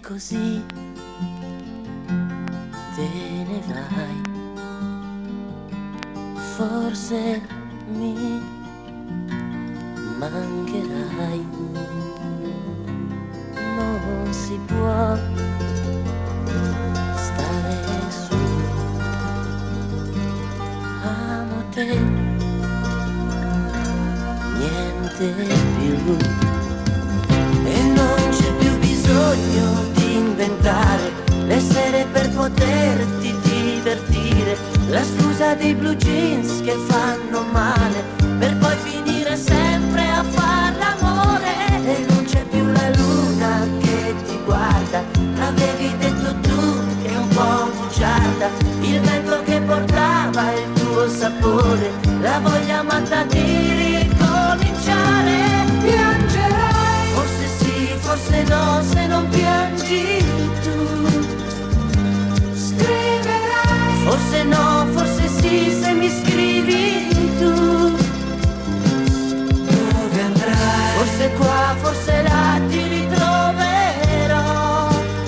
così te ne vai, forse mi mancherai, non si può stare su, amo te, niente più, e non c'è più bisogno di inventare le sere per poterti divertire, la scusa dei blue jeans che fanno male per poi finire sempre a far l'amore, e non c'è più la luna che ti guarda, l'avevi detto tu che è un po' bugiarda, il vento che portava il tuo sapore, la voglia matta di ricominciare. Piangerai, forse sì, forse no, se non piangi tu. Scriverai, forse no, forse sì, se mi scrivi tu. Dove andrai? Forse qua, forse là ti ritroverò.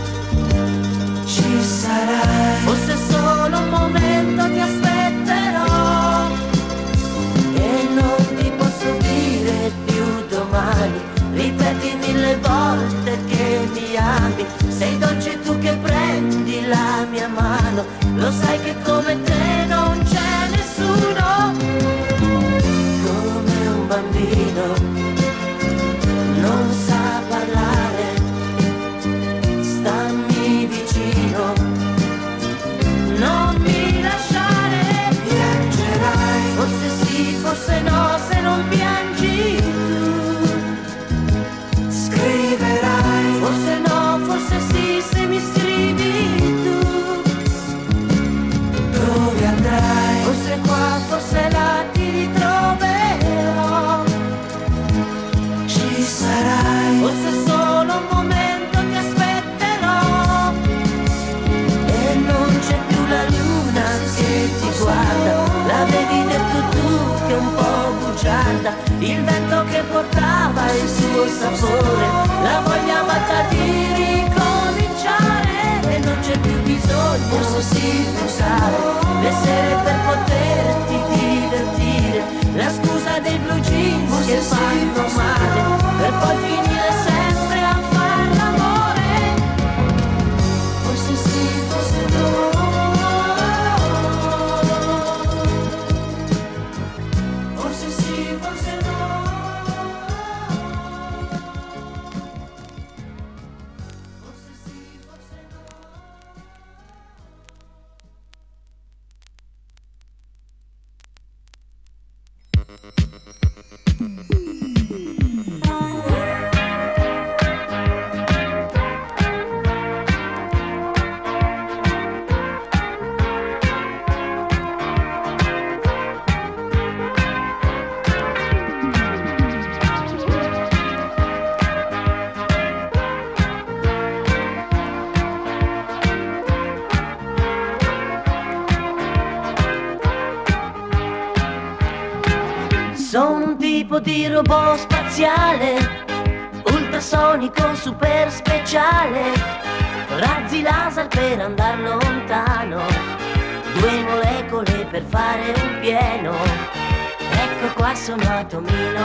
Ci sarai, forse solo un momento ti aspetterò, e non ti posso dire più domani, ripeti 1000 volte che mi ami, sei dolce tu che prendi la mia mano, lo sai che come te non c'è nessuno, come un bambino non sa parlare, stammi vicino, non mi lasciare. Piangerai, forse sì, forse no, se non piangi tu. Scriverai, forse no, forse sì, se mi scrivi tu. Dove andrai? Forse qua, forse là ti ritroverò. Ci sarai, forse solo un momento ti aspetterò, e non c'è più la luna che ti guarda, l'avevi detto tu che è un po' bugiarda, il vento che portava il suo sapore, la voglia matta di ricominciare, e non c'è più bisogno forse sì di usare le sere per poterti divertire, la scusa dei blue jeans forse che fanno male per poi finire sempre a far l'amore. Forse sì, forse no. Forse sì, forse no. Forse sì, forse no. Sono un tipo di robot spaziale, ultrasonico super speciale, razzi laser per andar lontano, 2 molecole per fare un pieno, ecco qua sono Atomino,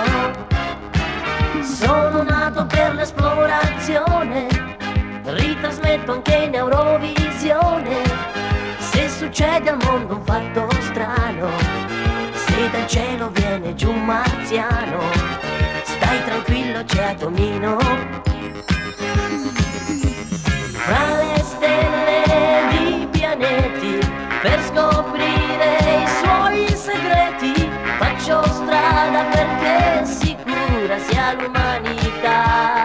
sono nato per l'esplorazione, ritrasmetto anche in Eurovisione, se succede al mondo un fatto strano, se dal cielo viene giù un marziano, stai tranquillo, c'è Atomino. Fra le stelle di pianeti, per scoprire i suoi segreti, faccio strada perché sicura sia l'umanità.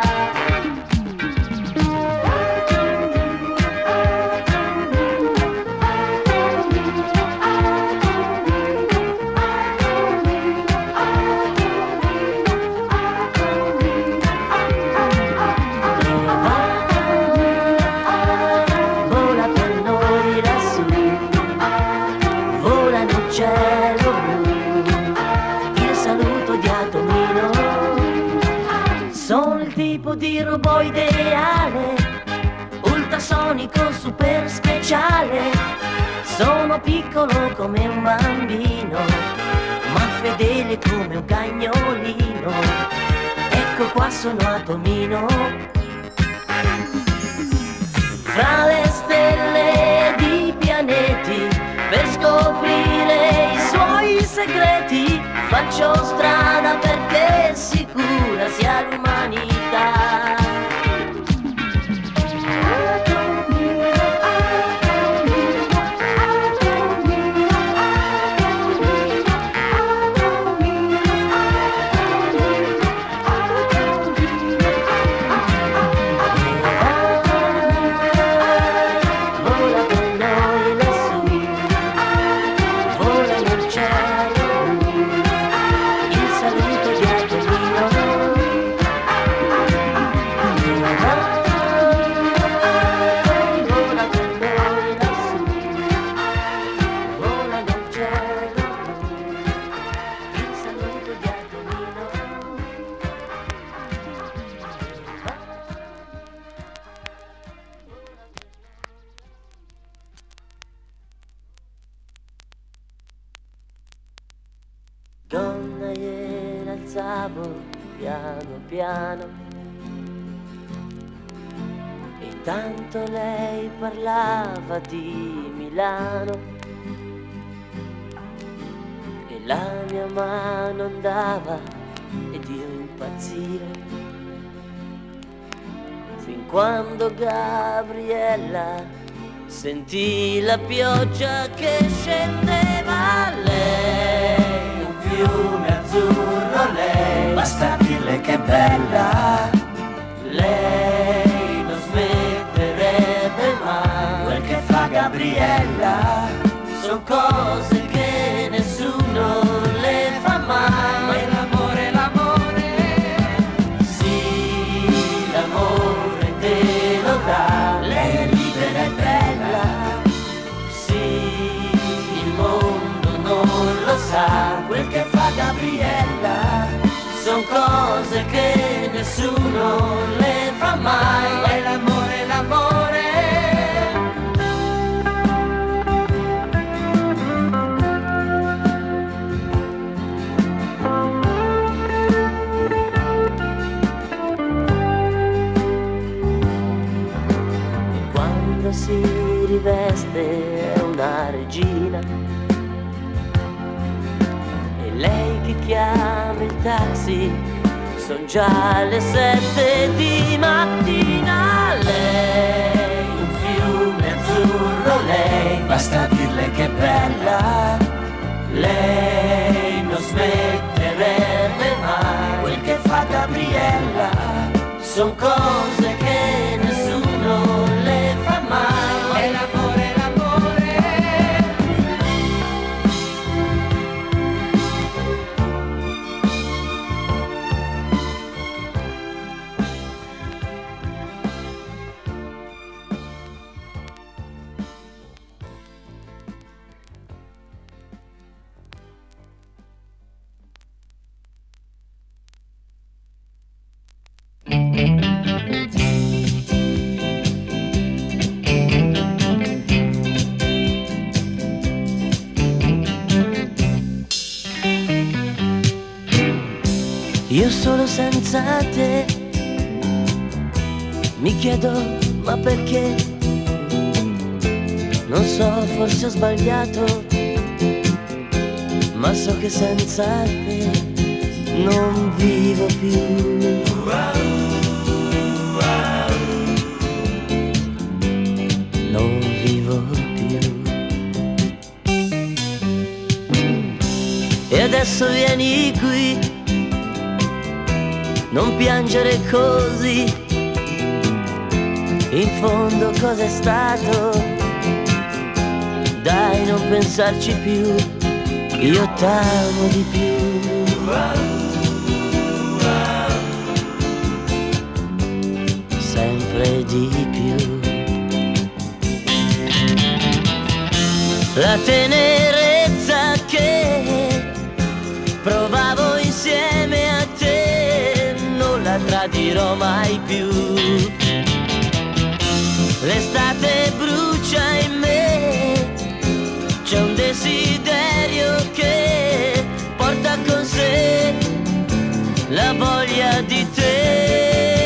Cielo blu, il saluto di Atomino. Sono il tipo di robot ideale, ultrasonico super speciale. Sono piccolo come un bambino, ma fedele come un cagnolino. Ecco qua sono Atomino. Fra le stelle di pianeti, per scoprire i suoi segreti, faccio strada perché sicura sia l'umanità. Donna, ieri alzavo piano piano e tanto lei parlava di Milano e la mia mano andava ed io impazzivo fin quando Gabriella sentì la pioggia che scendeva. Lei fiume azzurro, lei, basta dirle che è bella. Lei non smetterebbe mai. Quel che fa Gabriella son cose che nessuno le fa mai. Ma l'amore, l'amore, sì, l'amore te lo dà. Lei è libera e bella, sì, il mondo non lo sa. Quel che fa Gabriella son cose che nessuno le fa mai. E l'amore, l'amore, e quando si riveste è una regina. Lei che chiama il taxi, son già le 7 di mattina. Lei, un fiume azzurro, lei, basta dirle che è bella. Lei non smetterebbe mai. Quel che fa Gabriella son cose che nessuno le fa mai. E l'amore, l'amore, io solo senza te mi chiedo ma perché. Non so, forse ho sbagliato, ma so che senza te non vivo più. Non vivo più. E adesso vieni qui, non piangere così. In fondo cos'è stato? Dai, non pensarci più, io t'amo di più. Sempre di più. La tenerezza che provavo insieme a te non la tradirò mai più. L'estate brucia in me, c'è un desiderio che porta con sé la voglia di te.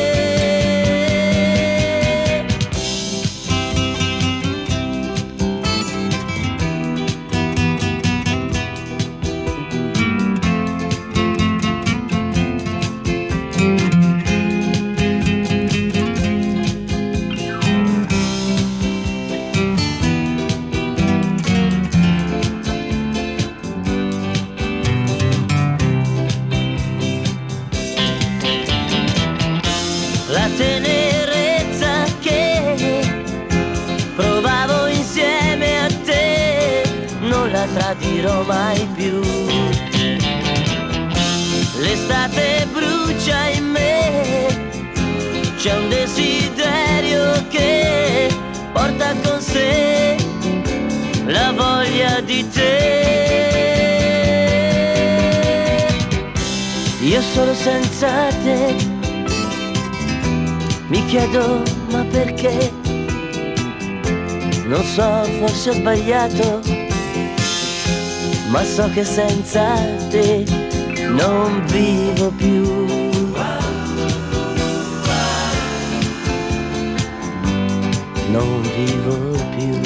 La tenerezza che provavo insieme a te non la tradirò mai più. L'estate brucia in me, c'è un desiderio che porta con sé la voglia di te. Io solo senza te mi chiedo ma perché, non so, forse ho sbagliato, ma so che senza te non vivo più. Non vivo più.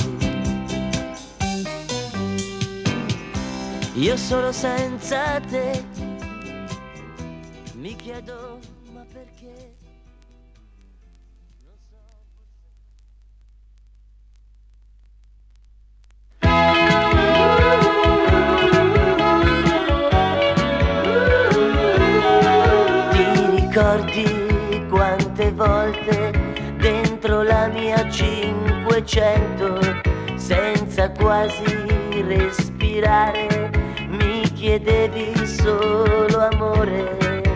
Io solo senza te mi chiedo ma perché. Ricordi quante volte dentro la mia 500 senza quasi respirare mi chiedevi solo amore.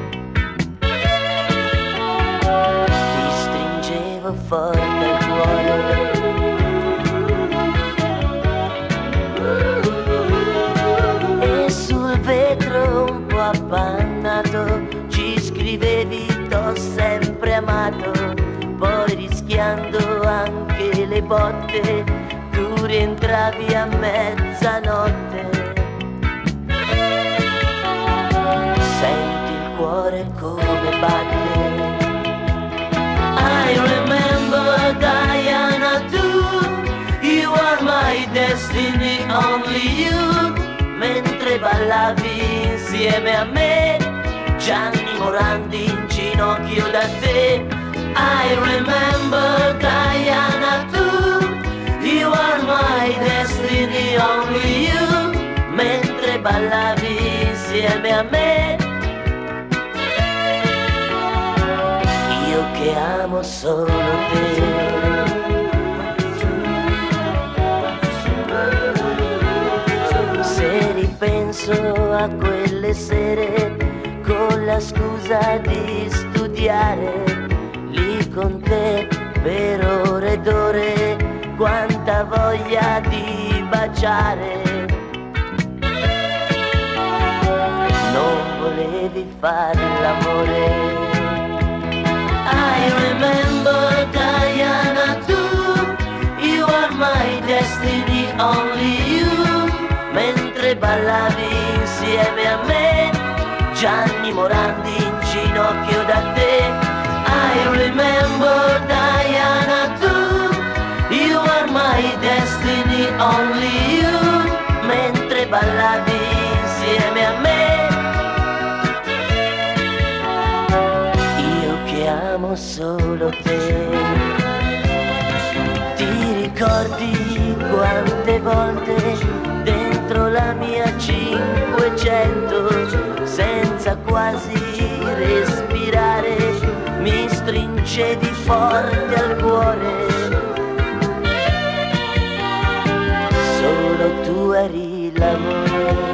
Ti stringevo forte al cuore. E sul vetro un po' appannato scrivevi t'ho sempre amato, poi rischiando anche le botte tu rientravi a mezzanotte. Senti il cuore come batte. I remember Diana too, you are my destiny, only you. Mentre ballavi insieme a me, Gianni Morandi in ginocchio da te. I remember Diana too, you are my destiny, only you. Mentre ballavi insieme a me, io che amo solo te. Se ripenso a quelle sere con la scusa di studiare lì con te per ore ed ore, quanta voglia di baciare. Non volevi fare l'amore. I remember Diana too, you are my destiny, only you. Mentre ballavi insieme a me, Gianni Morandi in ginocchio da te. I remember Diana too, you are my destiny, only you. Mentre ballavi insieme a me, io che amo solo te. Ti ricordi quante volte dentro la mia 500 senza quasi respirare mi stringevi forte al cuore. Solo tu eri l'amore.